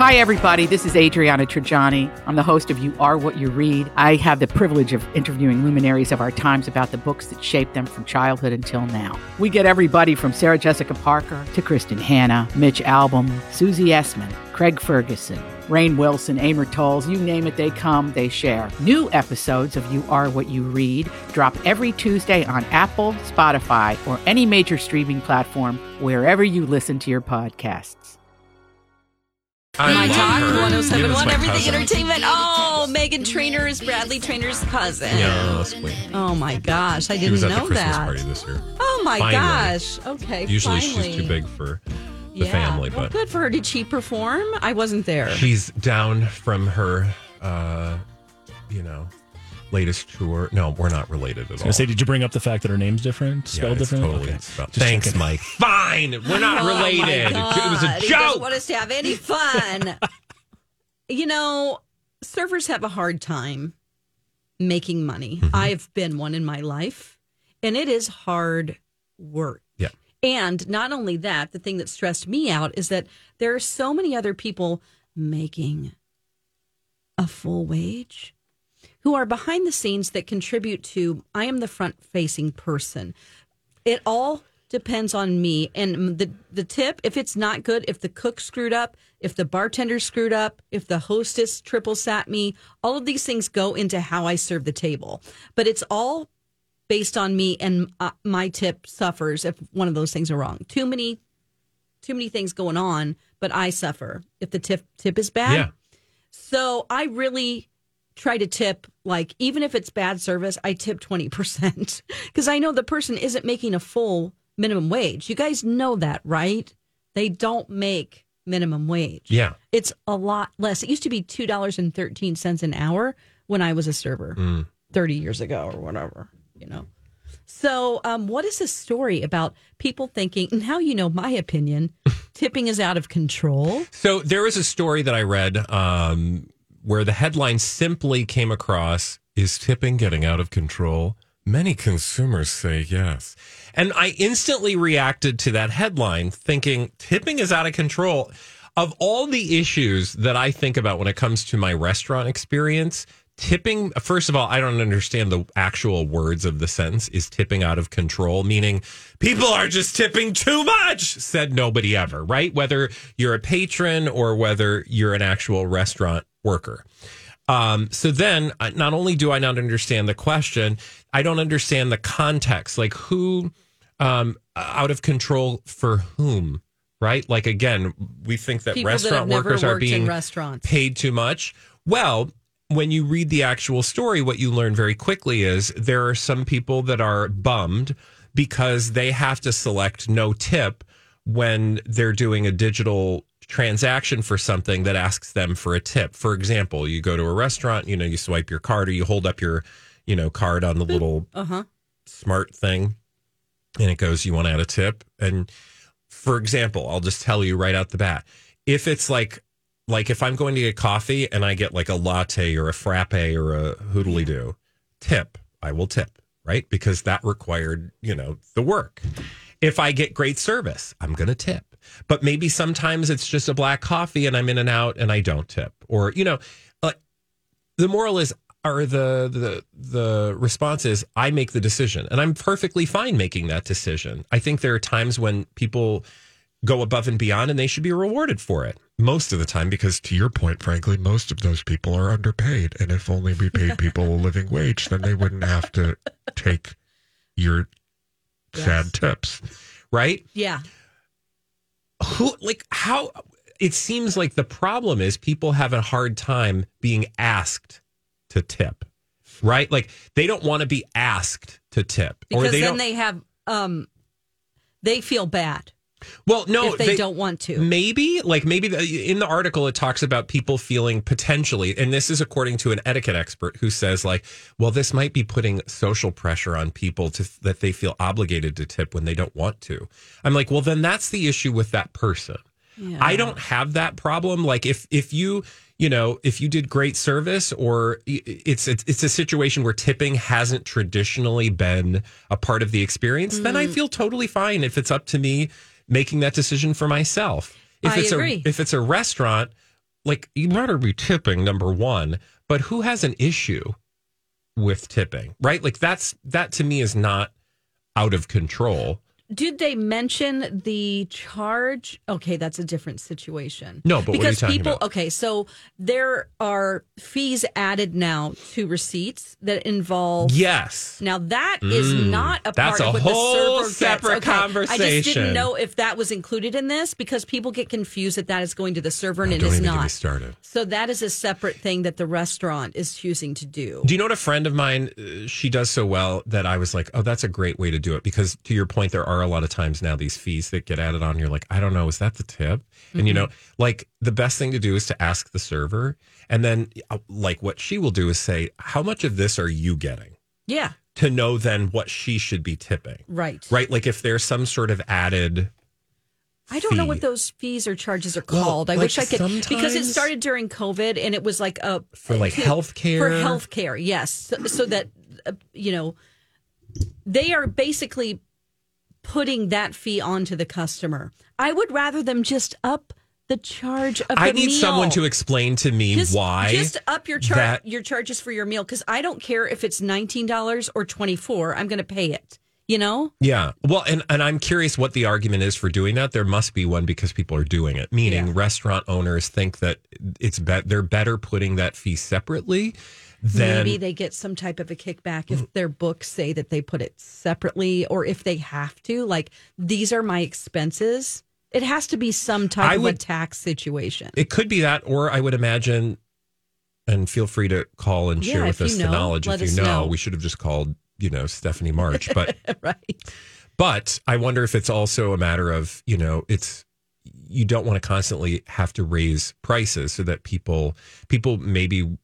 Hi, everybody. This is Adriana Trajani. I'm the host of You Are What You Read. I have the privilege of interviewing luminaries of our times about the books that shaped them from childhood until now. We get everybody from Sarah Jessica Parker to Kristen Hanna, Mitch Albom, Susie Essman, Craig Ferguson, Rainn Wilson, Amor Tolls, you name it, they come, they share. New episodes of You Are What You Read drop every Tuesday on Apple, Spotify, or any major streaming platform wherever you listen to your podcasts. My Talk, her. 107.1 Everything cousin. Entertainment. Oh, Meghan Trainor is Bradley Trainor's cousin. Yeah, sweet. Oh my gosh, I She didn't was at know the Christmas that. party this year. Oh my Finally. gosh. Okay. Usually finally. she's too big for the family, Well, but good for her. Did she perform? I wasn't there. she's down from her, latest tour. No, we're not related at all. I say, did you bring up the fact that her name's different, spelled it's different? totally Okay. spelled. Just Thanks, checking. Mike. Fine, we're not Oh, my related. God. It was a He doesn't joke. want us to have any fun. Surfers have a hard time making money. Mm-hmm. I've been one in my life, and it is hard work. Yeah. And not only that, the thing that stressed me out is that there are so many other people making a full wage who are behind the scenes that contribute to, I am the front-facing person. It all depends on me. And the tip, if it's not good, if the cook screwed up, if the bartender screwed up, if the hostess triple sat me, all of these things go into how I serve the table. But it's all based on me, and my tip suffers if one of those things are wrong. Too many things going on, but I suffer if the tip is bad. Yeah. So I really try to tip, like, even if it's bad service, I tip 20% because I know the person isn't making a full minimum wage. You guys know that, right? They don't make minimum wage. Yeah. It's a lot less. It used to be $2.13 an hour when I was a server 30 years ago or whatever, So what is this story about people thinking, now you know my opinion, tipping is out of control? So there was a story that I read where the headline simply came across, "Is tipping getting out of control? Many consumers say yes." And I instantly reacted to that headline thinking, tipping is out of control. Of all the issues that I think about when it comes to my restaurant experience, tipping, first of all, I don't understand the actual words of the sentence. Is tipping out of control? Meaning people are just tipping too much, said nobody ever, right? Whether you're a patron or whether you're an actual restaurant worker. So then not only do I not understand the question, I don't understand the context, like who out of control for whom, right? Like, again, we think that People restaurant that have workers never are worked in being restaurants. paid too much. Well, when you read the actual story, what you learn very quickly is there are some people that are bummed because they have to select no tip when they're doing a digital transaction for something that asks them for a tip. For example, you go to a restaurant, you swipe your card or you hold up your, card on the little smart thing and it goes, you want to add a tip? And for example, I'll just tell you right out the bat, if it's like if I'm going to get coffee and I get like a latte or a frappe or a hoodly-doo, tip, I will tip, right? Because that required, the work. If I get great service, I'm going to tip. But maybe sometimes it's just a black coffee and I'm in and out and I don't tip. Or, like the moral is, or the response is, I make the decision and I'm perfectly fine making that decision. I think there are times when people go above and beyond and they should be rewarded for it. Most of the time, because to your point, frankly, most of those people are underpaid. And if only we paid people a living wage, then they wouldn't have to take your sad tips. Right? Yeah. How it seems like the problem is people have a hard time being asked to tip, right? Like they don't want to be asked to tip, Because or they then don't. they have, they feel bad Well, no, if they don't want to. Maybe in the article it talks about people feeling potentially, and this is according to an etiquette expert who says this might be putting social pressure on people that they feel obligated to tip when they don't want to. I'm like, well, then that's the issue with that person. Yeah. I don't have that problem. Like if you did great service, or it's a situation where tipping hasn't traditionally been a part of the experience, then I feel totally fine if it's up to me making that decision for myself. If I agree. If it's a restaurant, like, you better be tipping, number one, but who has an issue with tipping, right? Like that to me is not out of control. Did they mention the charge? Okay, that's a different situation. No, but because what are you talking about? Okay, so there are fees added now to receipts that involve. Yes. Now that is not a That's part of a what whole the server separate gets. Okay, I just conversation. didn't know if that was included in this because people get confused that is going to the server and it Don't is even get me not. started. So that is a separate thing that the restaurant is choosing to do. Do you know what a friend of mine, she does so well that I was like, oh, that's a great way to do it. Because to your point, there are a lot of times now these fees that get added on. You're like, I don't know, is that the tip? And, you know, like the best thing to do is to ask the server. And then like what she will do is say, how much of this are you getting? Yeah. To know then what she should be tipping. Right. Right. Like if there's some sort of added I don't know fee. what those fees or charges are Well, called. I like wish I could because it sometimes- started during COVID and it was like for like healthcare. For healthcare, yes, so that you know they are basically putting that fee onto the customer. I would rather them just up the charge of the meal. I need someone to explain to me why. Just up your your charges for your meal because I don't care if it's $19 or $24. I'm going to pay it. You know? Yeah. Well, and I'm curious what the argument is for doing that. There must be one because people are doing it. Meaning restaurant owners think that they're better putting that fee separately than maybe they get some type of a kickback if their books say that they put it separately or if they have to. Like, these are my expenses. It has to be some type of a tax situation. It could be that, or I would imagine, and feel free to call and share with us the knowledge. If you know, we should have just called, Stephanie March. But right. But I wonder if it's also a matter of, you don't want to constantly have to raise prices so that people maybe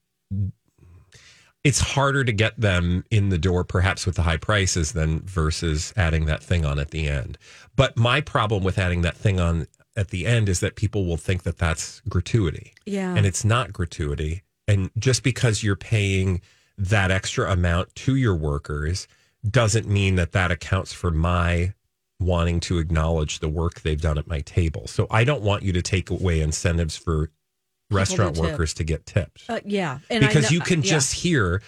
it's harder to get them in the door, perhaps with the high prices than versus adding that thing on at the end. But my problem with adding that thing on at the end is that people will think that that's gratuity. Yeah. And it's not gratuity. And just because you're paying that extra amount to your workers doesn't mean that accounts for my wanting to acknowledge the work they've done at my table. So I don't want you to take away incentives for restaurant workers to get tipped. Yeah. And because you can just hear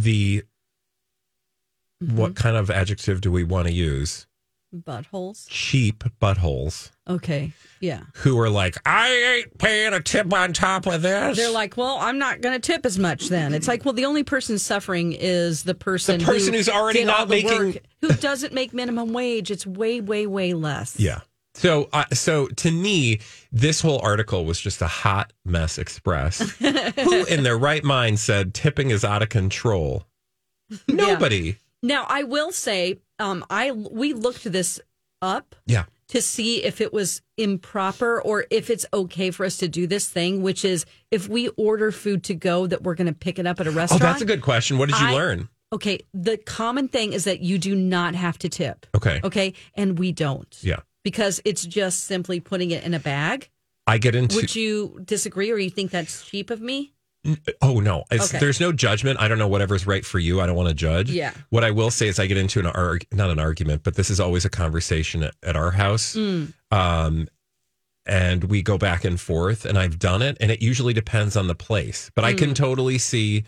what kind of adjective do we want to use? Buttholes. Cheap buttholes. Okay. Yeah. Who are like, I ain't paying a tip on top of this. They're like, well, I'm not going to tip as much then. It's like, well, the only person suffering is the person who's already not making... who doesn't make minimum wage. It's way, way, way less. Yeah. So to me, this whole article was just a hot mess express. Who in their right mind said tipping is out of control? Nobody. Yeah. Now, I will say, we looked this up to see if it was improper or if it's okay for us to do this thing, which is if we order food to go that we're going to pick it up at a restaurant. Oh, that's a good question. What did you learn? Okay. The common thing is that you do not have to tip. Okay. Okay. And we don't. Yeah. Because it's just simply putting it in a bag. I get into... Would you disagree or you think that's cheap of me? Oh, no. Okay. There's no judgment. I don't know whatever's right for you. I don't want to judge. Yeah. What I will say is I get into not an argument, but this is always a conversation at our house. And we go back and forth, and I've done it, and it usually depends on the place. But I can totally see,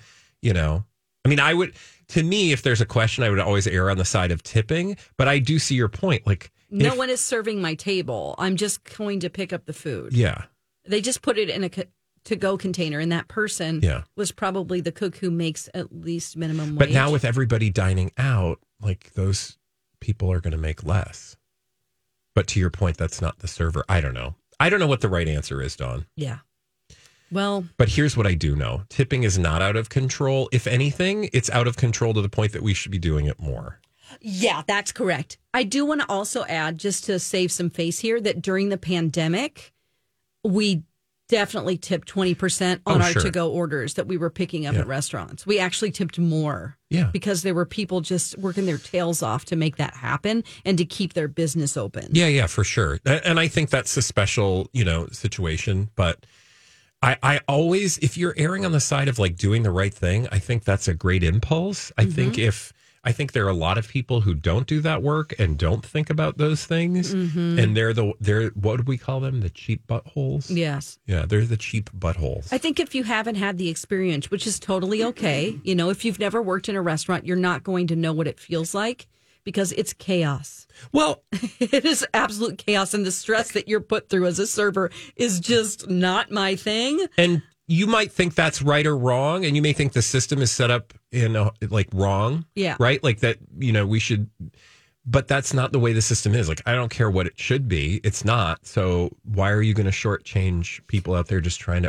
to me, if there's a question, I would always err on the side of tipping. But I do see your point. Like, no one is serving my table. I'm just going to pick up the food. Yeah. They just put it in a to-go container, and that person was probably the cook who makes at least minimum wage. But now with everybody dining out, like those people are going to make less. But to your point, that's not the server. I don't know. I don't know what the right answer is, Dawn. Yeah. Well. But here's what I do know. Tipping is not out of control. If anything, it's out of control to the point that we should be doing it more. Yeah, that's correct. I do want to also add, just to save some face here, that during the pandemic, we definitely tipped 20% on our to-go orders that we were picking up at restaurants. We actually tipped more because there were people just working their tails off to make that happen and to keep their business open. Yeah, for sure. And I think that's a special, situation. But I always, if you're erring on the side of like doing the right thing, I think that's a great impulse. I think if I think there are a lot of people who don't do that work and don't think about those things. Mm-hmm. And they're what do we call them? The cheap buttholes? Yes. Yeah, they're the cheap buttholes. I think if you haven't had the experience, which is totally okay, if you've never worked in a restaurant, you're not going to know what it feels like because it's chaos. Well, it is absolute chaos. And the stress that you're put through as a server is just not my thing. And you might think that's right or wrong, and you may think the system is set up wrong. Yeah. Right? Like that, we should, but that's not the way the system is. Like, I don't care what it should be. It's not. So why are you going to shortchange people out there just trying to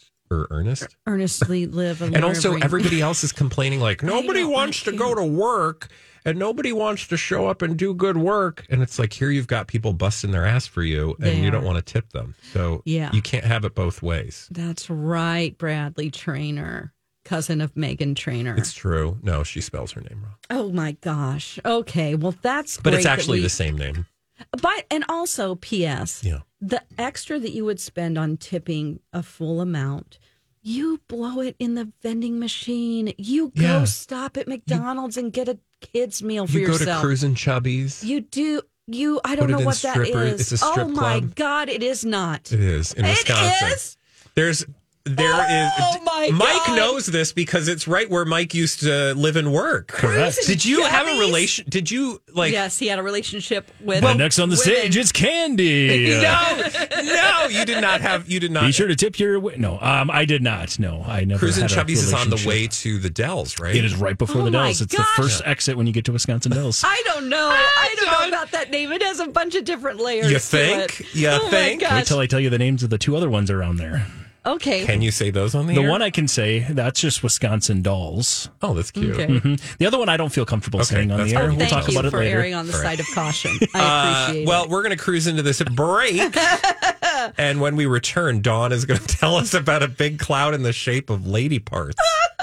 earnestly live and and also everybody else is complaining like nobody wants to go to work and nobody wants to show up and do good work, and it's like here you've got people busting their ass for you and you don't want to tip them, so you can't have it both ways. That's right. Bradley Traynor, cousin of Megan Trainor. It's true. No, she spells her name wrong. Oh my gosh. Okay, well that's but great, it's actually the same name. But and also P.S. The extra that you would spend on tipping a full amount, you blow it in the vending machine. You go stop at McDonald's and get a kid's meal for yourself. You go to Cruisin' Chubby's. You do. I don't know what that is. It's a strip club. My God, it is not. It is in Wisconsin. It is? My Mike God. knows this because it's right where Mike used to live and work. Correct. Did you have a relation? Did you Yes, he had a relationship with. Well, next on the stage, it's Candy. No, you did not have. You did not. Be sure to tip your. No, I did not. No, I never. Cruisin' had a Chubby's is on the relationship. way to the Dells, right? It is right before the Dells. It's gosh. the first exit when you get to Wisconsin Dells. I don't know. I don't know about that name. It has a bunch of different layers. You think? To it. You think? My gosh. Wait till I tell you the names of the two other ones around there. Okay. Can you say those on the air? The one I can say, that's just Wisconsin Dolls. Oh, that's cute. Okay. Mm-hmm. The other one I don't feel comfortable saying on the air. We'll talk about it for later. erring on the side of caution. I appreciate Well, it. we're going to cruise into this break. And when we return, Dawn is going to tell us about a big cloud in the shape of lady parts.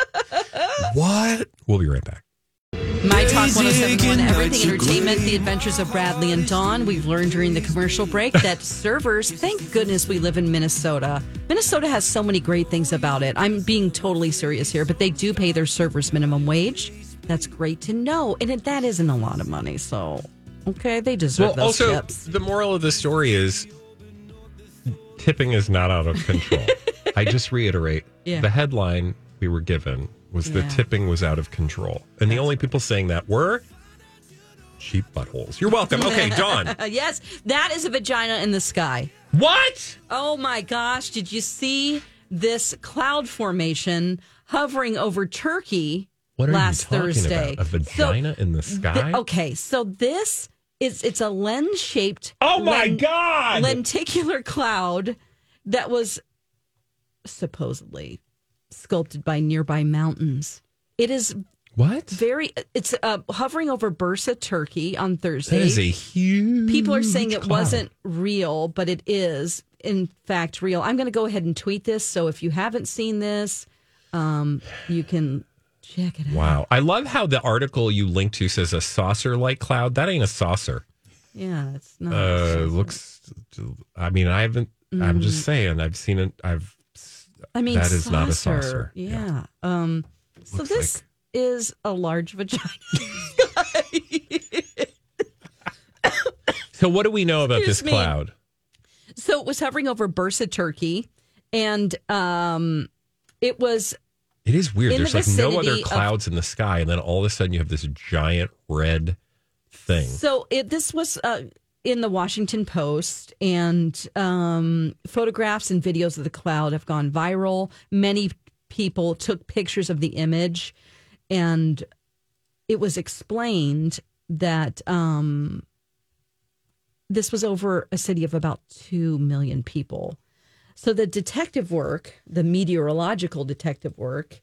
What? We'll be right back. My Talk 107.1, everything entertainment, the adventures of Bradley and Dawn. We've learned during the commercial break that servers, thank goodness we live in Minnesota. Minnesota has so many great things about it. I'm being totally serious here, but they do pay their servers minimum wage. That's great to know. And that isn't a lot of money. So, okay, they deserve those also, tips. the moral of the story is tipping is not out of control. I just reiterate, the headline we were given was the tipping was out of control. And the only people saying that were cheap buttholes. You're welcome. Okay, Dawn. Yes, that is a vagina in the sky. What? Oh my gosh, did you see this cloud formation hovering over Turkey What are last you talking Thursday? about? A vagina in the sky? Okay, so this is it's a lens-shaped Oh my God! lenticular cloud that was supposedly sculpted by nearby mountains. It is What? it's hovering over Bursa, Turkey on Thursday. That is a huge People are saying it cloud. wasn't real, but it is, in fact, real. I'm going to go ahead and tweet this. So if you haven't seen this, you can check it out. Wow. I love how the article you linked to says a saucer-like cloud. That ain't a saucer. Yeah, it's not. Looks, I mean, I haven't, I'm just saying, I've seen it. That is not a saucer. Yeah. So Looks this is a large vagina. So what do we know about Excuse this me. cloud? So it was hovering over Bursa, Turkey, and it was. It is weird. In the There's like no other vicinity of- clouds in the sky, and then all of a sudden you have this giant red thing. So this was in the Washington Post, and photographs and videos of the cloud have gone viral. Many people took pictures of the image, and it was explained that this was over a city of about 2 million people. So the detective work, the meteorological detective work,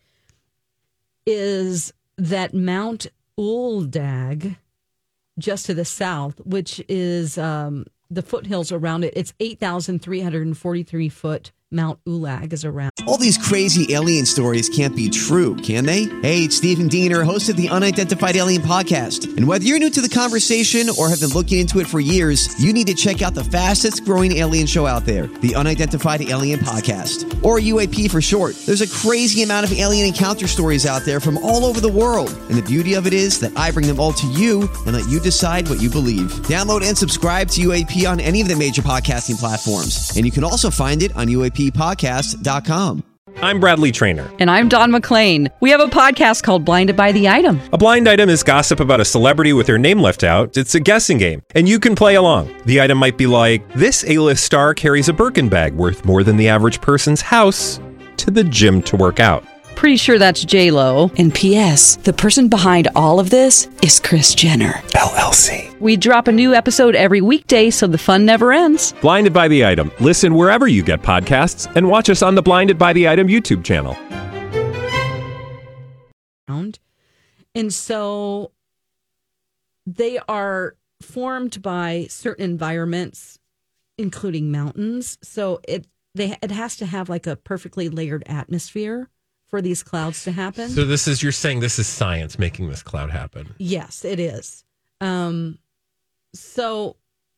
is that Mount Uldag, just to the south, which is the foothills around it, it's 8,343 foot Mount Ulag is around. All these crazy alien stories can't be true, can they? Hey, it's Stephen Diener, host of the Unidentified Alien Podcast. And whether you're new to the conversation or have been looking into it for years, you need to check out the fastest growing alien show out there, the Unidentified Alien Podcast, or UAP for short. There's a crazy amount of alien encounter stories out there from all over the world. And the beauty of it is that I bring them all to you and let you decide what you believe. Download and subscribe to UAP on any of the major podcasting platforms. And you can also find it on UAPpodcast.com. I'm Bradley Trainer. And I'm Don McClain. We have a podcast called Blinded by the Item. A blind item is gossip about a celebrity with their name left out. It's a guessing game, and you can play along. The item might be like, this A-list star carries a Birkin bag worth more than the average person's house to the gym to work out. Pretty sure that's J-Lo. And P.S. the person behind all of this is Kris Jenner, LLC. We drop a new episode every weekday so the fun never ends. Blinded by the Item. Listen wherever you get podcasts and watch us on the Blinded by the Item YouTube channel. And so they are formed by certain environments, including mountains. So it has to have like a perfectly layered atmosphere for these clouds to happen. So you're saying this is science making this cloud happen? Yes, it is. So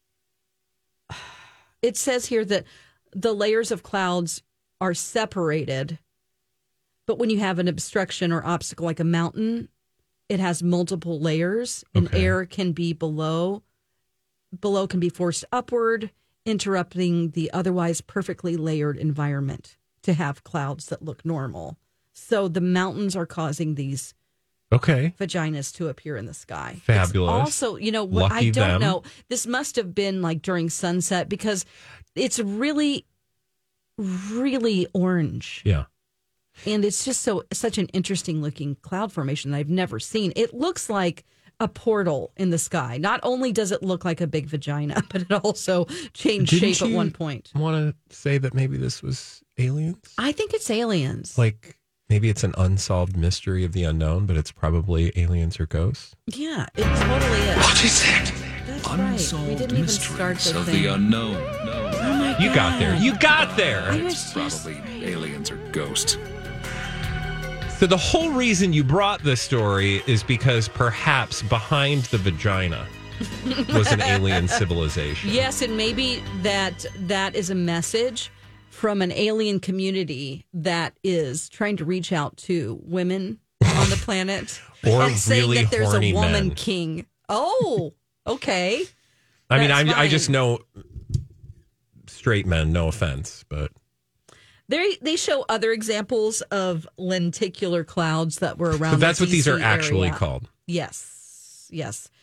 it says here that the layers of clouds are separated, but when you have an obstruction or obstacle like a mountain, it has multiple layers, and air can be below can be forced upward, interrupting the otherwise perfectly layered environment to have clouds that look normal. So the mountains are causing these vaginas to appear in the sky. Fabulous. It's also, what Lucky I don't them. know. This must have been like during sunset because it's really, really orange. Yeah. And it's just such an interesting looking cloud formation that I've never seen. It looks like a portal in the sky. Not only does it look like a big vagina, but it also changed shape at one point. Want to say that maybe this was aliens? I think it's aliens. Like maybe it's an unsolved mystery of the unknown, but it's probably aliens or ghosts. Yeah, it totally is. What is it? That's Unsolved right. We didn't even mysteries start of the thing. the unknown. No. Oh my God. You got there. You got there. I was It's just probably right. aliens or ghosts. So the whole reason you brought this story is because perhaps behind the vagina was an alien civilization. Yes, and maybe that is a message from an alien community that is trying to reach out to women on the planet Or and saying really that there's horny a woman men. king. Oh, okay. I mean, That's I just fine. know straight men, no offense, but They show other examples of lenticular clouds that were around. so that's the what these are DC actually area. called. Yes.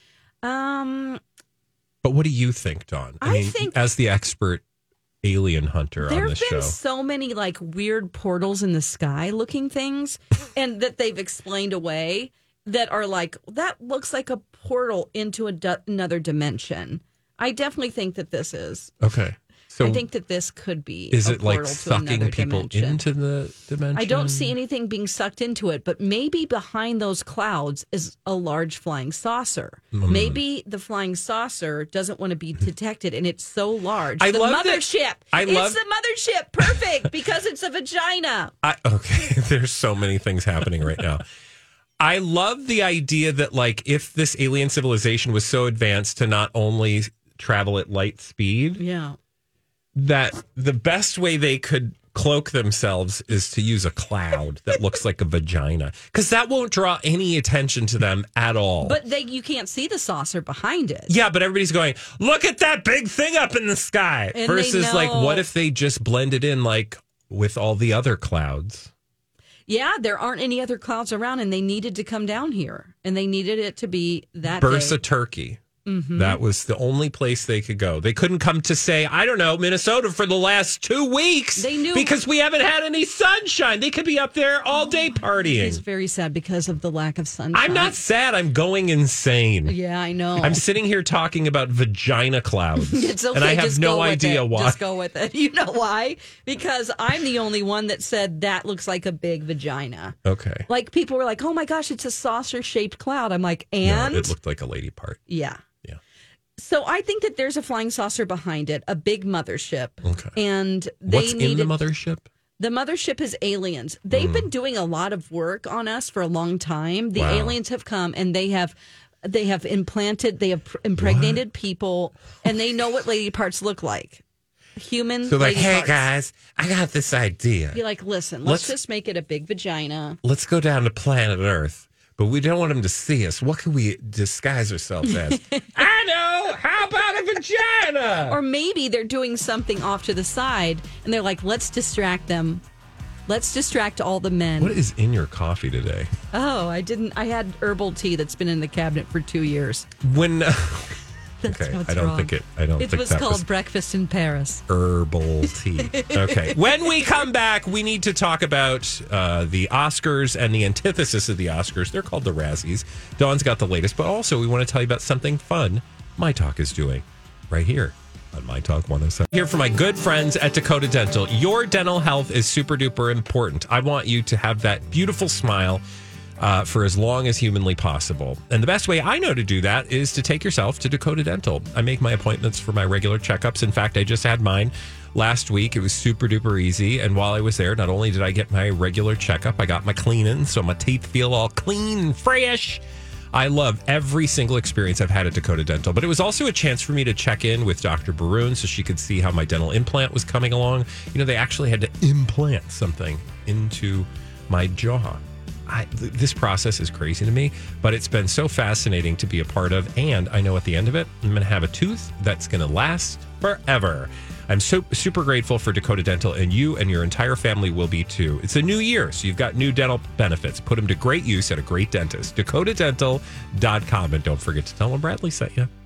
But what do you think, Dawn? I think- as the expert alien hunter There on have this been show. so many like weird portals in the sky looking things and that they've explained away that are like, that looks like a portal into another dimension. I definitely think that this is. Okay. So I think that this could be is a it like portal to sucking another people dimension. into the dimension? I don't see anything being sucked into it, but maybe behind those clouds is a large flying saucer. Maybe the flying saucer doesn't want to be detected, and it's so large. I the love that- mothership. It's the mothership. Perfect, because it's a vagina. Okay, there's so many things happening right now. I love the idea that, like, if this alien civilization was so advanced to not only travel at light speed, Yeah. that the best way they could cloak themselves is to use a cloud that looks like a vagina, because that won't draw any attention to them at all. But you can't see the saucer behind it. Yeah, but everybody's going, look at that big thing up in the sky. And Versus, they like, know- what if they just blended in, like, with all the other clouds? Yeah, there aren't any other clouds around, and they needed to come down here, and they needed it to be that Bursa, day. Turkey. Mm-hmm. That was the only place they could go. They couldn't come to, say, I don't know, Minnesota for the last 2 weeks. They knew- because we haven't had any sunshine. They could be up there all day partying. It's very sad because of the lack of sunshine. I'm not sad. I'm going insane. Yeah, I know. I'm sitting here talking about vagina clouds. It's okay. And I have just no go with idea it. why. Just go with it. You know why? Because I'm the only one that said that looks like a big vagina. Okay. Like people were like, "Oh my gosh, it's a saucer-shaped cloud." I'm like, No, and it looked like a lady part. yeah. Yeah. So I think that there's a flying saucer behind it, a big mothership. Okay. And they What's in the mothership? The mothership is aliens. They've been doing a lot of work on us for a long time. The aliens have come and they have impregnated people, and they know what lady parts look like. Human. So like, lady hey parts. guys, I got this idea. Be like, listen, let's just make it a big vagina. Let's go down to planet Earth, but we don't want them to see us. What can we disguise ourselves as? I know. How about a vagina? Or maybe they're doing something off to the side, and they're like, let's distract them. Let's distract all the men. What is in your coffee today? Oh, I didn't. I had herbal tea that's been in the cabinet for 2 years. When That's okay, what's I don't wrong. think it. I don't It think was that called was Breakfast in Paris. herbal tea. Okay. When we come back, we need to talk about the Oscars and the antithesis of the Oscars. They're called the Razzies. Dawn's got the latest, but also we want to tell you about something fun My Talk is doing right here on My Talk 107. Here for my good friends at Dakota Dental. Your dental health is super duper important. I want you to have that beautiful smile for as long as humanly possible. And the best way I know to do that is to take yourself to Dakota Dental. I make my appointments for my regular checkups. In fact, I just had mine last week. It was super duper easy. And while I was there, not only did I get my regular checkup, I got my cleaning, so my teeth feel all clean and fresh. I love every single experience I've had at Dakota Dental, but it was also a chance for me to check in with Dr. Baroon so she could see how my dental implant was coming along. You know, they actually had to implant something into my jaw. This process is crazy to me, but it's been so fascinating to be a part of. And I know at the end of it, I'm going to have a tooth that's going to last forever. I'm so super grateful for Dakota Dental, and you and your entire family will be too. It's a new year, so you've got new dental benefits. Put them to great use at a great dentist. DakotaDental.com. And don't forget to tell them Bradley sent you.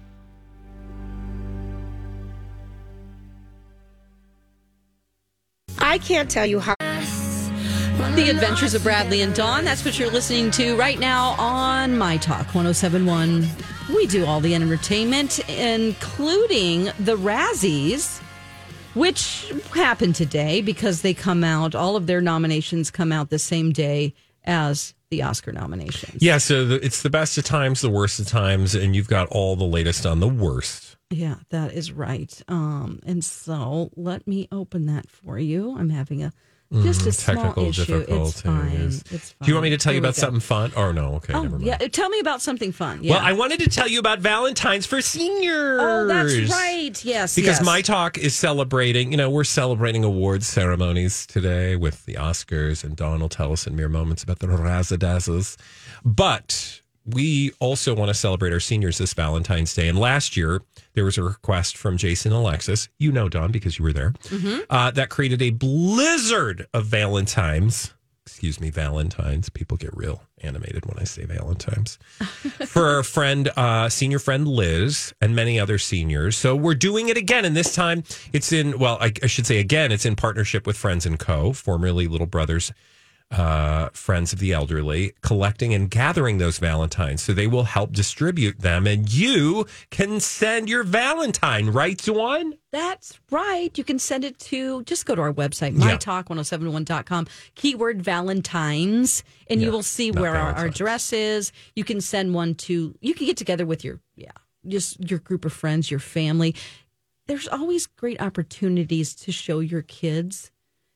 I can't tell you how. The Adventures of Bradley and Dawn. That's what you're listening to right now on My Talk 107.1. We do all the entertainment, including the Razzies, which happened today because they come out, all of their nominations come out the same day as the Oscar nominations. Yeah, so it's the best of times, the worst of times, and you've got all the latest on the worst. Yeah, that is right. And so let me open that for you. I'm having just a small issue. It's fine. It's fine. Do you want me to tell you Here we about go. something fun? Oh, no. Okay, never mind. Yeah, tell me about something fun. Yeah. Well, I wanted to tell you about Valentine's for seniors. Oh, that's right. Yes, Because yes. My Talk is celebrating, we're celebrating awards ceremonies today with the Oscars, and Dawn will tell us in mere moments about the Razzadazzles. But we also want to celebrate our seniors this Valentine's Day. And last year, there was a request from Jason and Alexis, Dawn, because you were there, that created a blizzard of Valentines. Valentines. People get real animated when I say Valentines. For our friend, senior friend Liz, and many other seniors. So we're doing it again. And this time it's I should say again, it's in partnership with Friends & Co., formerly Little Brothers, Friends of the Elderly, collecting and gathering those Valentines. So they will help distribute them, and you can send your Valentine, right, Dawn? That's right. You can send it to, just go to our website, mytalk1071.com, keyword Valentines, and you will see where our address is. You can send one to, you can get together with your group of friends, your family. There's always great opportunities to show your kids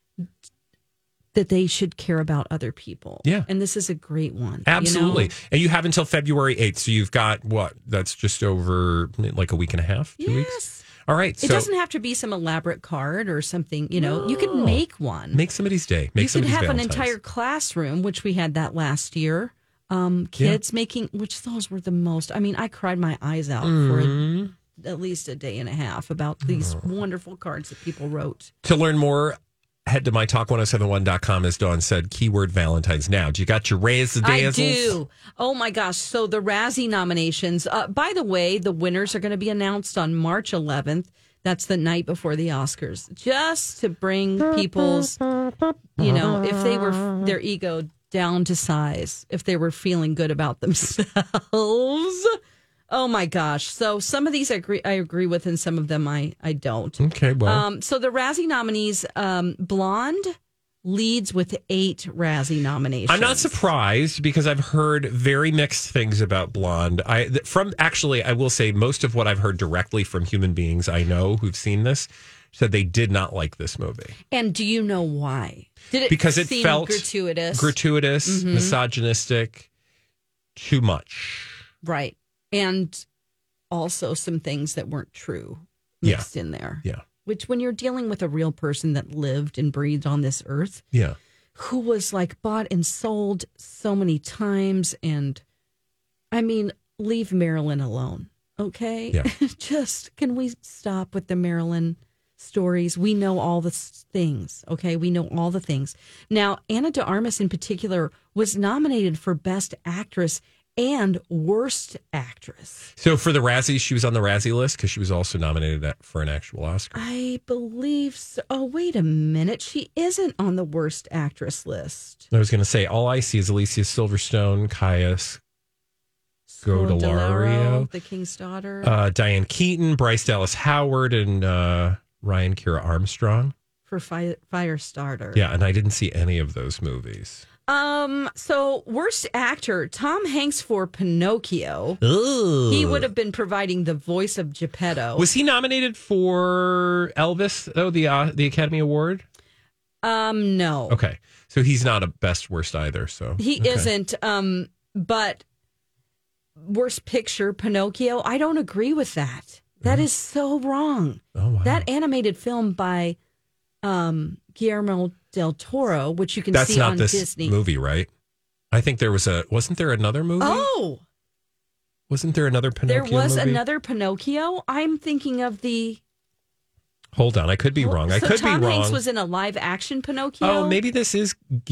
that they should care about other people. Yeah. And this is a great one. Absolutely. And you have until February 8th. So you've got that's just over like a week and a half, 2 weeks? All right. It doesn't have to be some elaborate card or something, you could make one. Make somebody's day. You could have an entire classroom, which we had that last year. Kids making, which those were the most, I cried my eyes out for at least a day and a half about these wonderful cards that people wrote. To learn more, head to mytalk1071.com, as Dawn said, keyword Valentine's. Now, do you got your Razzadazzles? I do. Oh my gosh. So the Razzie nominations, by the way, the winners are going to be announced on March 11th. That's the night before the Oscars, just to bring people's, if they were their ego down to size, if they were feeling good about themselves. Oh my gosh. So some of these I agree with, and some of them I don't. Okay, well. So the Razzie nominees, Blonde, leads with 8 Razzie nominations. I'm not surprised because I've heard very mixed things about Blonde. I will say most of what I've heard directly from human beings I know who've seen this said they did not like this movie. And do you know why? Did it because it seem felt gratuitous, misogynistic, too much. Right. And also some things that weren't true mixed in there. Yeah. Which when you're dealing with a real person that lived and breathed on this earth, who was like bought and sold so many times. And I mean, leave Marilyn alone. Okay. Yeah. Just can we stop with the Marilyn stories? We know all the things. Okay. We know all the things. Now, Ana de Armas in particular was nominated for Best Actress and Worst Actress. So for the Razzies, she was on the Razzie list because she was also nominated for an actual Oscar. I believe so. Oh, wait a minute. She isn't on the Worst Actress list. I was going to say, all I see is Alicia Silverstone, Kaya Scodelario, The King's Daughter, Diane Keaton, Bryce Dallas Howard, and Ryan Kira Armstrong. For Firestarter. Yeah, and I didn't see any of those movies. So worst actor, Tom Hanks for Pinocchio. Ooh. He would have been providing the voice of Geppetto. Was he nominated for Elvis, though, the Academy Award? No. Okay. So he's not a best worst either. So he isn't. But worst picture, Pinocchio, I don't agree with that. That is so wrong. Oh, wow. That animated film by Guillermo del Toro, which you can That's see not on this Disney. movie, right? I think there was wasn't there another movie? Oh, wasn't there another Pinocchio there was movie? another Pinocchio. I'm thinking of the. Hold on, I could be wrong. I could Tom be wrong. Hanks was in a live action Pinocchio. Oh, maybe this is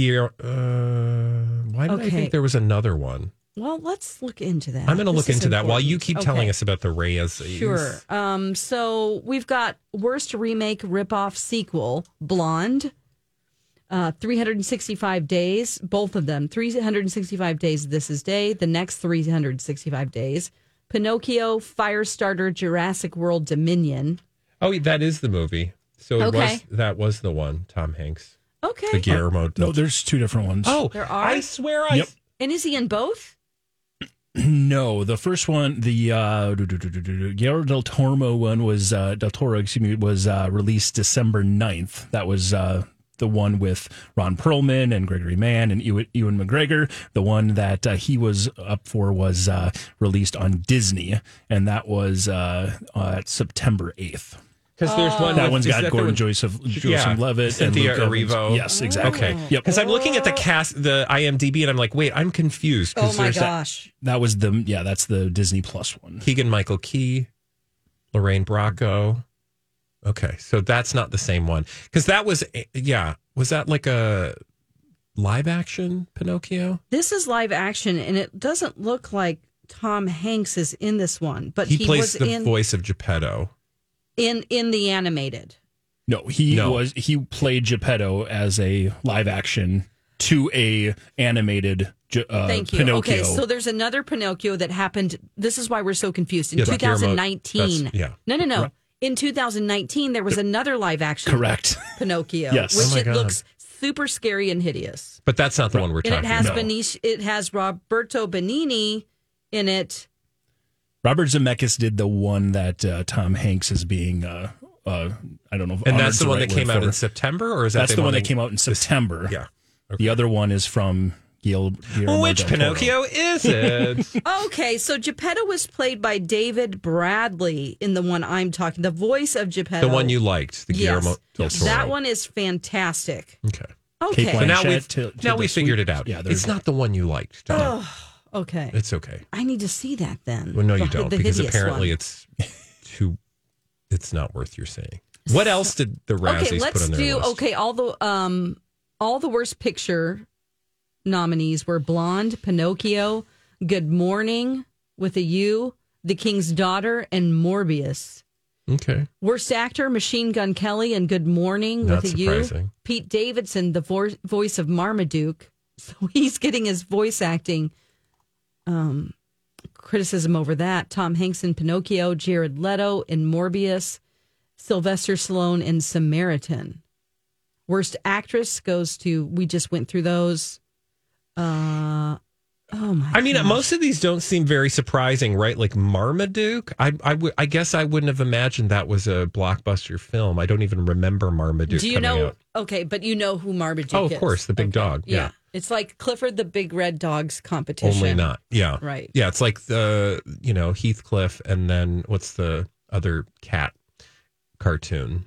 why did I think there was another one? Well, let's look into that. I'm going to This look is into that while you important. keep telling us about the Razzies. Sure. So we've got worst remake ripoff sequel, Blonde. 365 days, both of them. 365 days, This Is Day. The next 365 days. Pinocchio, Firestarter, Jurassic World, Dominion. Oh, that is the movie. So that was the one, Tom Hanks. Okay. The Guillermo. No, there's 2 different ones. Oh, there are? I swear Yep. And is he in both? No, the first one, the Guillermo del Toro one was was released December 9th. That was the one with Ron Perlman and Gregory Mann and Ewan McGregor. The one that he was up for was released on Disney, and that was September 8th. Because there's one that one's got Gordon Joseph Levitt, Cynthia and Luke Erivo. Yes, exactly. Okay. Yep. Because I'm looking at the cast, the IMDb, and I'm like, wait, I'm confused. Oh my gosh. That was that's the Disney Plus one. Keegan Michael Key, Lorraine Bracco. Okay, so that's not the same one. Because that was that like a live action Pinocchio? This is live action, and it doesn't look like Tom Hanks is in this one, but he plays was the voice of Geppetto. In the animated. No, he played Geppetto as a live action to a animated Thank you. Pinocchio. Okay, so there's another Pinocchio that happened. This is why we're so confused. In Yeah, 2019. Guillermo, No. In 2019, there was another live action Correct. Pinocchio, Yes. which Oh my it God. looks super scary and hideous. But that's not the one we're And talking it has about. it has Roberto Benigni in it. Robert Zemeckis did the one that Tom Hanks is being, I don't know. And that's honored's the one right that came word out for. in September? Or is that That's the one that came out in September. Yeah. Okay. The other one is from Guillermo Which del Toro. Pinocchio is it? Okay, so Geppetto was played by David Bradley in the one I'm talking. The voice of Geppetto. The one you liked, the Guillermo del Toro. That one is fantastic. Okay. Okay. Kate So now Blanchett we to figured the it out. Yeah, It's not the one you liked. Donna. Okay. It's okay. I need to see that then. Well, no, you The- don't, the because hideous apparently one. it's not worth your saying. What else did the Razzies Okay, let's put on their do list? all the worst picture nominees were Blonde, Pinocchio, Good Morning with a U, The King's Daughter, and Morbius. Okay. Worst actor, Machine Gun Kelly and Good Morning Not with a surprising. U. Pete Davidson, the voice of Marmaduke. So he's getting his voice acting criticism over that. Tom Hanks in Pinocchio, Jared Leto in Morbius, Sylvester Stallone in Samaritan. Worst actress goes to, we just went through those. I mean, most of these don't seem very surprising, right? Like Marmaduke. I guess I wouldn't have imagined that was a blockbuster film. I don't even remember Marmaduke. Do you know? Out. Okay, but you know who Marmaduke is? Oh, of course, the big dog. Yeah. It's like Clifford the Big Red Dog's competition. Only not. Yeah. Right. Yeah, it's like the, Heathcliff and then what's the other cat cartoon?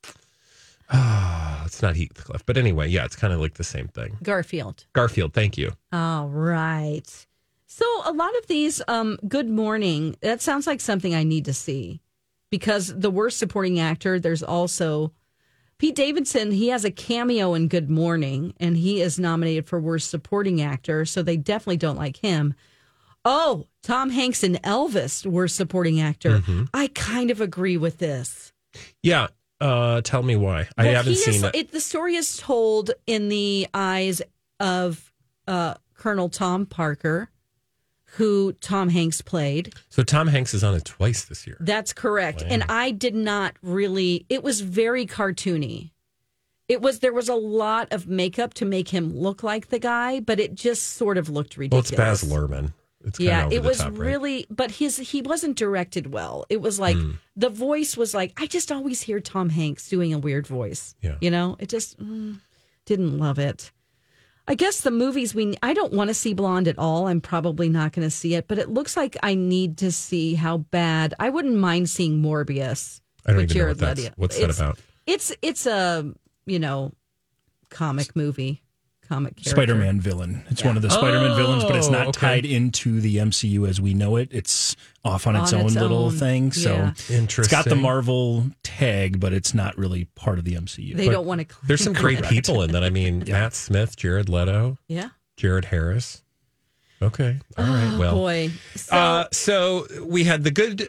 It's not Heathcliff. But anyway, yeah, it's kind of like the same thing. Garfield, thank you. All right. So a lot of these, Good Morning, that sounds like something I need to see. Because the worst supporting actor, there's also Pete Davidson. He has a cameo in Good Morning, and he is nominated for worst supporting actor. So they definitely don't like him. Oh, Tom Hanks in Elvis, worst supporting actor. Mm-hmm. I kind of agree with this. Yeah. Tell me why. I haven't seen it. The story is told in the eyes of Colonel Tom Parker, who Tom Hanks played. So Tom Hanks is on it twice this year. That's correct. Wow. And I did not really, it was very cartoony. There was a lot of makeup to make him look like the guy, but it just sort of looked ridiculous. Well, it's Baz Luhrmann. It's kind of over it was the top, really, right? But he wasn't directed well. It was like the voice was like, I just always hear Tom Hanks doing a weird voice. Yeah. It just didn't love it. I guess the movies I don't want to see Blonde at all. I'm probably not going to see it, but it looks like I need to see how bad. I wouldn't mind seeing Morbius. I don't even know what's that about. It's a comic movie. Comic character. Spider-Man villain. It's one of the Spider-Man villains, but it's not tied into the MCU as we know it. It's off on its own little thing. So Interesting. It's got the Marvel tag, but it's not really part of the MCU. They don't want to. There's some great people in that. I mean, Matt Smith, Jared Leto, Jared Harris. Okay, all right. Well, boy. So we had the good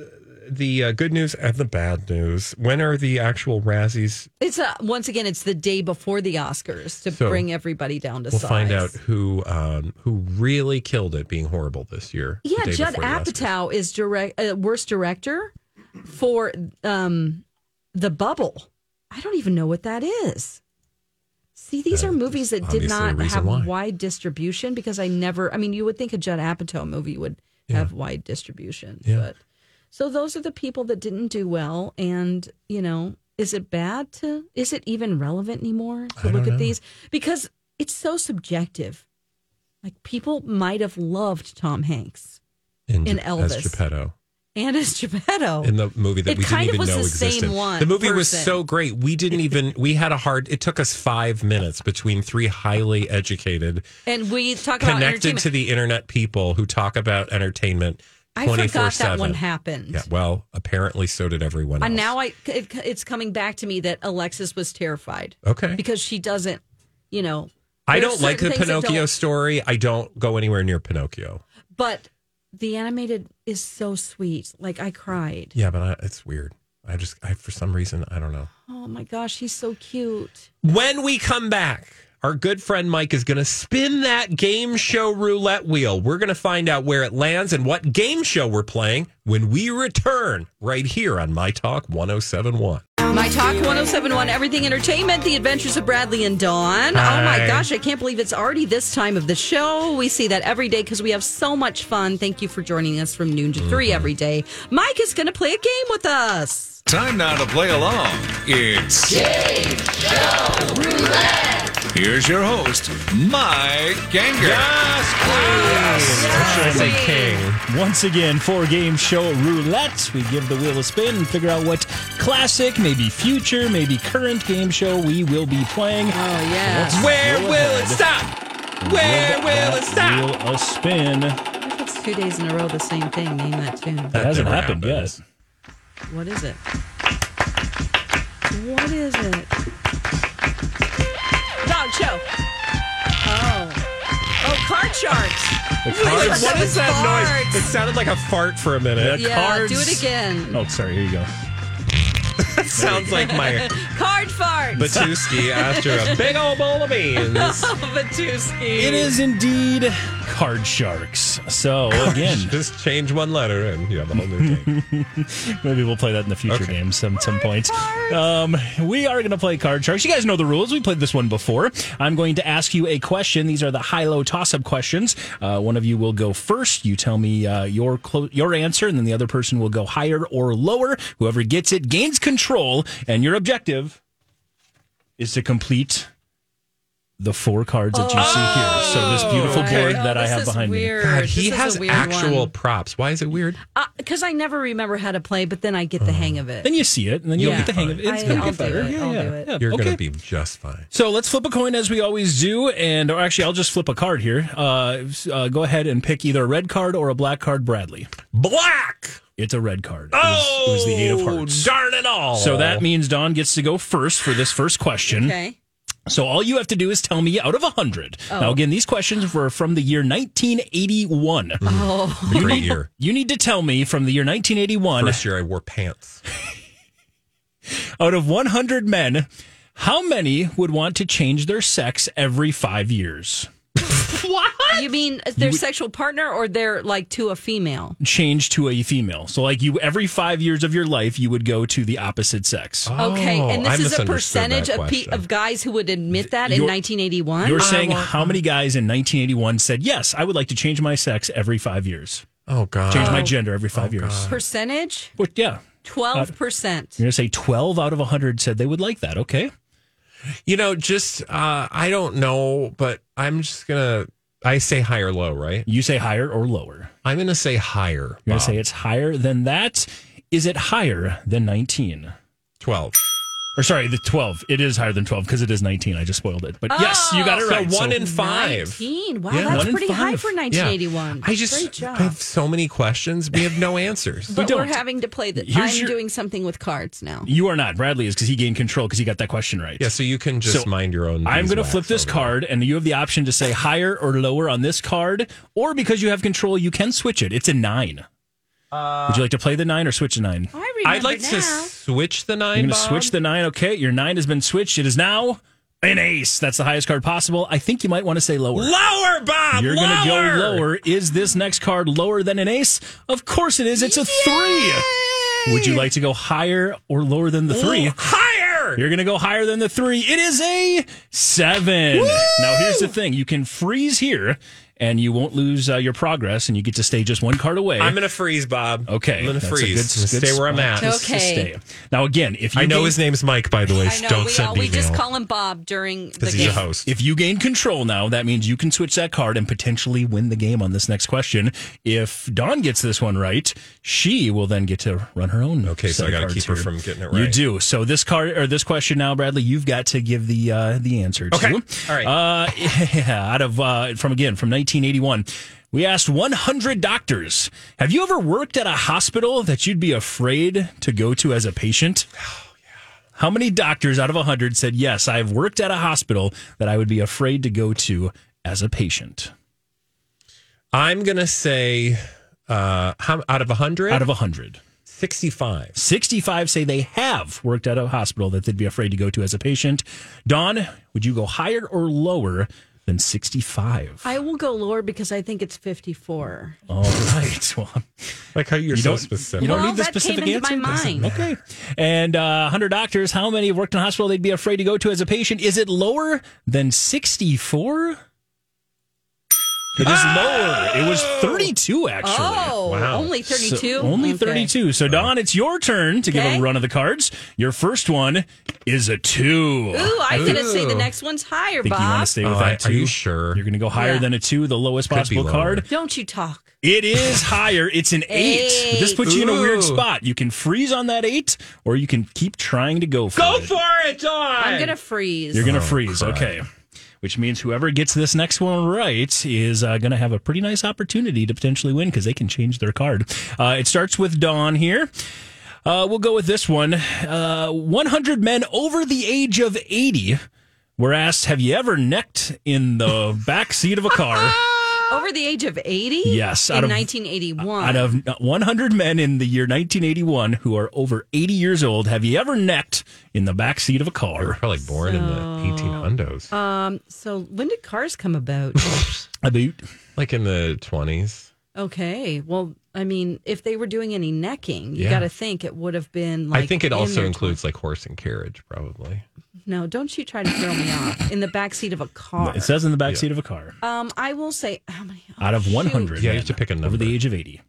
news and the bad news. When are the actual Razzies? It's once again, it's the day before the Oscars to bring everybody down to size. We'll find out who really killed it being horrible this year. Yeah, Judd Apatow is worst director for The Bubble. I don't even know what that is. See, these are movies that did not have wide distribution because you would think a Judd Apatow movie would have wide distribution. Yeah. But so those are the people that didn't do well. And, is it even relevant anymore to look at these? Because it's so subjective. Like, people might have loved Tom Hanks in Elvis. As Geppetto. And as Geppetto. In the movie that we didn't even know existed. The movie was so great. We had it took us 5 minutes between three highly educated and we talk about connected to the internet people who talk about entertainment. I forgot that one happened. Yeah, well, apparently so did everyone else. And now it's coming back to me that Alexis was terrified. Okay. Because she doesn't, I don't like the Pinocchio story. I don't go anywhere near Pinocchio. But the animated is so sweet. Like, I cried. Yeah, but it's weird. I for some reason, I don't know. Oh, my gosh, he's so cute. When we come back, our good friend Mike is going to spin that game show roulette wheel. We're going to find out where it lands and what game show we're playing when we return right here on My Talk 107.1. My Talk 107.1, Everything Entertainment, The Adventures of Bradley and Dawn. Hi. Oh my gosh, I can't believe it's already this time of the show. We see that every day because we have so much fun. Thank you for joining us from noon to 3 every day. Mike is going to play a game with us. Time now to play along. It's Game Show Roulette. Here's your host, Mike Ganger. Yes, King. Once again, for Game Show Roulette, we give the wheel a spin and figure out what classic, maybe future, maybe current game show we will be playing. Oh, yeah. Where will it stop? Where will it stop? Wheel a spin. If it's 2 days in a row, the same thing. Name that tune. That hasn't happened yet. What is it? What is it? Dog show. Oh, card charts. The cards. What is that noise? It sounded like a fart for a minute. Yeah, do it again. Oh, sorry. Here you go. Sounds like my Card fart. Batuski after a big old bowl of beans. Batuski. It is indeed Card Sharks. So, again, just change one letter and you have a whole new game. maybe we'll play that in the future games some point. We are going to play Card Sharks. You guys know the rules. We played this one before. I'm going to ask you a question. These are the high-low toss-up questions. One of you will go first. You tell me your answer, and then the other person will go higher or lower. Whoever gets it gains control, and your objective is to complete the 4 cards that you see here. So this beautiful board that I have behind me. God, he This has is a weird actual one. props. Why is it weird? Because I never remember how to play, but then I get the hang of it. Then you see it, and then you'll Yeah. get the hang of it. It's going to I'll get better. do it. I'll do it. You're Okay. going to be just fine. So let's flip a coin as we always do, or actually, I'll just flip a card here. Go ahead and pick either a red card or a black card, Bradley. Black! It's a red card. Oh, it was the 8 of hearts. Darn it all. So that means Dawn gets to go first for this first question. Okay. So all you have to do is tell me out of 100. Now, again, these questions were from the year 1981. Oh. Great year. You need to tell me from the year 1981, First year I wore pants. out of 100 men, how many would want to change their sex every 5 years? What? You mean their sexual partner or they're like to a female? Change to a female. So like you, every 5 years of your life, you would go to the opposite sex. Okay, and this I is a misunderstood percentage that of question. of guys who would admit that in You're- 1981? You're saying how many guys in 1981 said, yes, I would like to change my sex every 5 years. Oh, God. Change my gender every 5 years. Percentage? But yeah. 12%. You're going to say 12 out of 100 said they would like that. Okay. You know, just, I don't know, but I'm just going to, I say high or low, right? You say higher or lower? I'm going to say higher. You're going to say it's higher than that. Is it higher than 19? 12. Or sorry, the 12. It is higher than 12 because it is 19. I just spoiled it. But yes, you got it right. So 1 in 5. 19. Wow, Yeah. that's 1 in pretty high 5. for 1981. I just Great job. I have so many questions. We have no answers. But don't. we're having to play that. Here's I'm your- doing something with cards now. You are not. Bradley is because he gained control because he got that question right. Yeah, so you can just So, mind your own. I'm going to beeswax flip this over card, and you have the option to say higher or lower on this card, or because you have control, you can switch it. It's a 9. Would you like to play the 9 or switch a 9? I remember I'd like now. to switch the 9. You're going to Bob. switch the 9. Okay, your 9 has been switched. It is now an ace. That's the highest card possible. I think you might want to say lower. Lower, Bob. You're going to go lower. Is this next card lower than an ace? Of course it is. It's a 3. Would you like to go higher or lower than the 3? Higher. You're going to go higher than the 3. It is a 7. Now, here's the thing. You can freeze here, and you won't lose your progress, and you get to stay just 1 card away. I'm going to freeze, Bob. Okay. I'm going to that's a freeze. good Stay where I'm spot at. just to Okay. stay. Now, again, if you I know gain- his name's Mike, by the way. I know. Don't send we just email. call him Bob during the Because game. he's a host. If you gain control now, that means you can switch that card and potentially win the game on this next question. If Dawn gets this one right, she will then get to run her own. Okay, so set I of got to cards keep her here. from getting it You right. do. So this card or this question now, Bradley, you've got to give the answer Okay. to. All right. Out of from 1981. We asked 100 doctors, have you ever worked at a hospital that you'd be afraid to go to as a patient? How many doctors out of 100 said, yes, I've worked at a hospital that I would be afraid to go to as a patient? I'm going to say, how, out of 100? Out of 100. 65. 65 say they have worked at a hospital that they'd be afraid to go to as a patient. Dawn, would you go higher or lower than 65? I will go lower because I think it's 54. All right. Well, Like how you're You so don't- specific. you don't Well, need the that specific came into answer? my mind. Okay. And 100 doctors, how many have worked in a hospital they'd be afraid to go to as a patient? Is it lower than 64? It is lower. It was 32, actually. Oh, Wow. only 32? So, only Okay. 32. So, Dawn, it's your turn to give Okay. a run of the cards. Your first one is a 2. Ooh, I'm going to say the Ooh. next one's higher, I think you want Bob. to stay with that, Are too. you sure? You're going to go higher Yeah. than a 2, the lowest Could be possible lower. card. Don't you talk. It is higher. It's an 8. But this puts you in a weird Ooh. spot. You can freeze on that 8, or you can keep trying to go for Go it. for it, Dawn! I'm going to freeze. You're going to Oh, freeze. crap. Okay. Which means whoever gets this next one right is going to have a pretty nice opportunity to potentially win because they can change their card. It starts with Dawn here. We'll go with this one. 100 men over the age of 80 were asked, have you ever necked in the back seat of a car? Over the age of 80? Yes. In 1981. Out of 100 men in the year 1981 who are over 80 years old, have you ever necked in the backseat of a car? They were probably born in the 1800s. So when did cars come about? Like in the 20s. Okay. Well, I mean, if they were doing any necking, you got to think it would have been like. I think it also includes like horse and carriage, probably. No, don't you try to throw me off. In the backseat of a car. It says in the backseat of a car. I will say, how many? Out of 100. Yeah, you have to pick a number. Over the age of 80.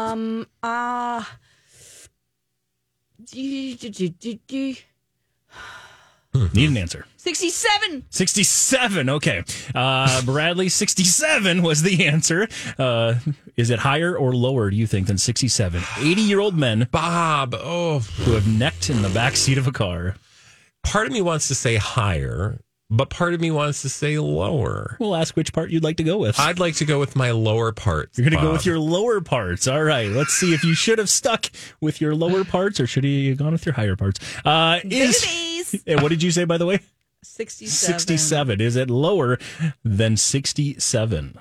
Need an answer. 67. 67. Okay. Bradley, 67 was the answer. Is it higher or lower, do you think, than 67? 80-year-old men, Bob, who have necked in the backseat of a car. Part of me wants to say higher, but part of me wants to say lower. We'll ask which part you'd like to go with. I'd like to go with my lower parts. You're going to go with your lower parts. All right. Let's see if you should have stuck with your lower parts or should you have gone with your higher parts. What did you say, by the way? 67. 67. Is it lower than 67?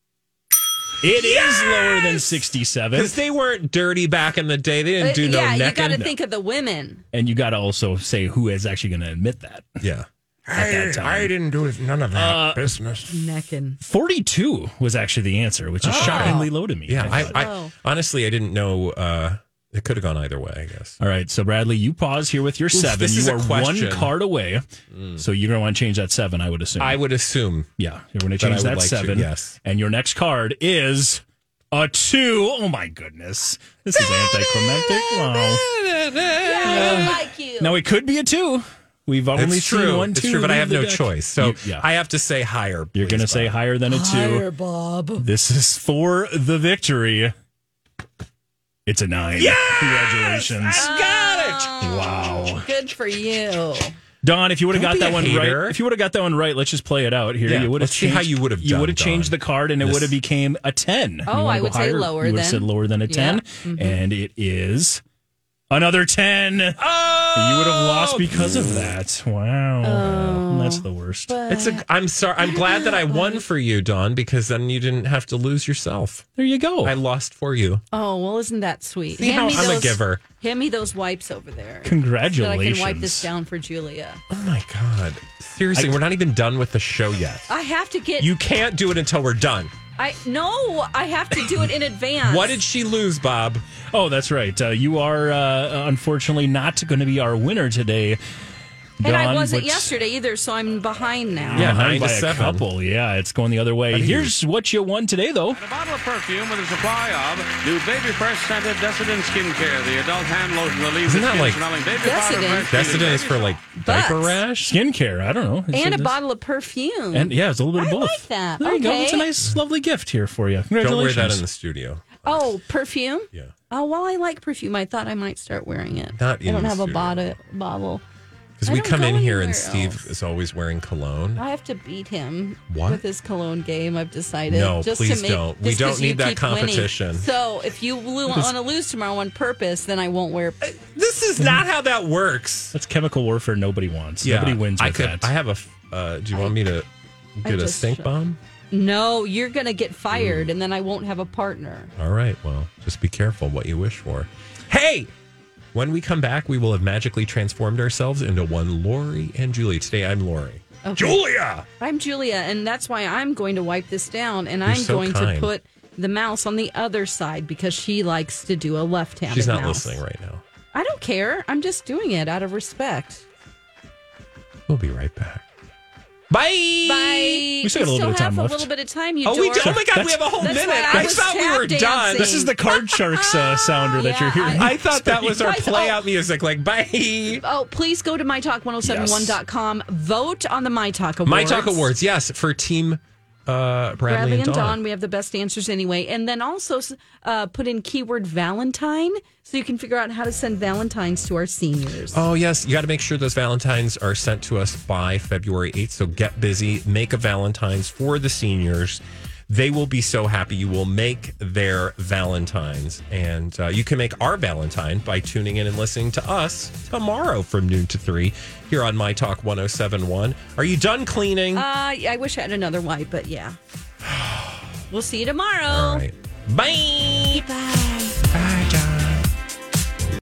It is lower than 67. Because they weren't dirty back in the day. They didn't do no necking. Yeah, you got to think of the women. And you got to also say who is actually going to admit that. Yeah. At that time. I didn't do none of that business. Necking. 42 was actually the answer, which is shockingly low to me. Yeah, I honestly, I didn't know. It could have gone either way, I guess. All right, so Bradley, you pause here with your 7. You are one card away. So you're going to want to change that 7, I would assume. I would assume. Yeah, you're going to change that 7. Yes. And your next card is a 2. Oh, my goodness. This is anticlimactic. Wow. Yeah, I like you. Now, it could be a 2. We've only seen 1, 2. It's true, but I have no choice. So yeah. I have to say higher. You're going to say higher than a 2. Higher, Bob. This is for the victory. It's a 9. Yes! Congratulations. I got it. Wow. Good for you. Don, if you would have got that one hater. right, let's just play it out here. Yeah, you would have let's see how you would have done. You would have changed the card, and it would have became a 10. Oh, I would say lower. You would have said lower than a 10, and it is another 10. Oh, you would have lost because of that. Wow, that's the worst. I'm sorry. I'm glad that I won for you, Dawn, because then you didn't have to lose yourself. There you go. I lost for you. Oh, well, isn't that sweet? See how I'm a giver. Hand me those wipes over there. Congratulations. So that I can wipe this down for Julia. Oh, my God. Seriously, we're not even done with the show yet. I have to get... You can't do it until we're done. I have to do it in advance. What did she lose, Bob? Oh, that's right. You are, unfortunately, not going to be our winner today. And Dawn, I wasn't yesterday either, so I'm behind now. Yeah, behind 9 by to 7. a couple. Yeah, it's going the other way. Here's what you won today, though. A bottle of perfume with a supply of new Baby Fresh scented Decident skincare, the adult hand lotion that leaves Isn't that like smelling baby Decident? Decident is for like diaper rash? Skincare, I don't know. And a bottle of perfume. And yeah, it's a little bit of both. I like that. There you go. Okay. It's a nice, lovely gift here for you. Congratulations. Don't wear that in the studio. Oh, perfume? Yeah. Oh, well, I like perfume. I thought I might start wearing it. Not in I don't the have studio. a bottle. Because we come in here and Steve is always wearing cologne. I have to beat him What? with his cologne game, I've decided. No, just please to make, don't. We just don't 'cause you need that keep winning. competition. So if you want to lose tomorrow on purpose, then I won't wear... This is not how that works. That's chemical warfare nobody wants. Yeah, Nobody wins with that. I have a... do you want me to get a stink bomb? No, you're going to get fired, and then I won't have a partner. All right, well, just be careful what you wish for. Hey! When we come back, we will have magically transformed ourselves into one Lori and Julie. Today, I'm Lori. Okay. Julia! I'm Julia, and that's why I'm going to wipe this down, and You're I'm so going kind. to put the mouse on the other side because she likes to do a left-handed mouse. She's not listening right now. I don't care. I'm just doing it out of respect. We'll be right back. Bye! Bye. We still got a little bit of time have left. a little bit of time, you Oh, we do. dork. Oh, my God, we have a whole That's minute. why I I was thought we were tap done. dancing. This is the Card Sharks sounder that you're hearing. I thought that was our Guys, play-out music. Like, bye! Oh, please go to mytalk1071.com. Vote on the My Talk Awards. My Talk Awards, yes, for Team Bradley and Dawn. We have the best answers anyway. And then also put in keyword Valentine so you can figure out how to send Valentines to our seniors. Oh, yes. You got to make sure those Valentines are sent to us by February 8th. So get busy. Make a Valentines for the seniors. They will be so happy. You will make their Valentines. And you can make our Valentine by tuning in and listening to us tomorrow from noon to 3 here on My Talk 107.1. Are you done cleaning? I wish I had another wipe, but yeah. We'll see you tomorrow. All right. Bye. Bye.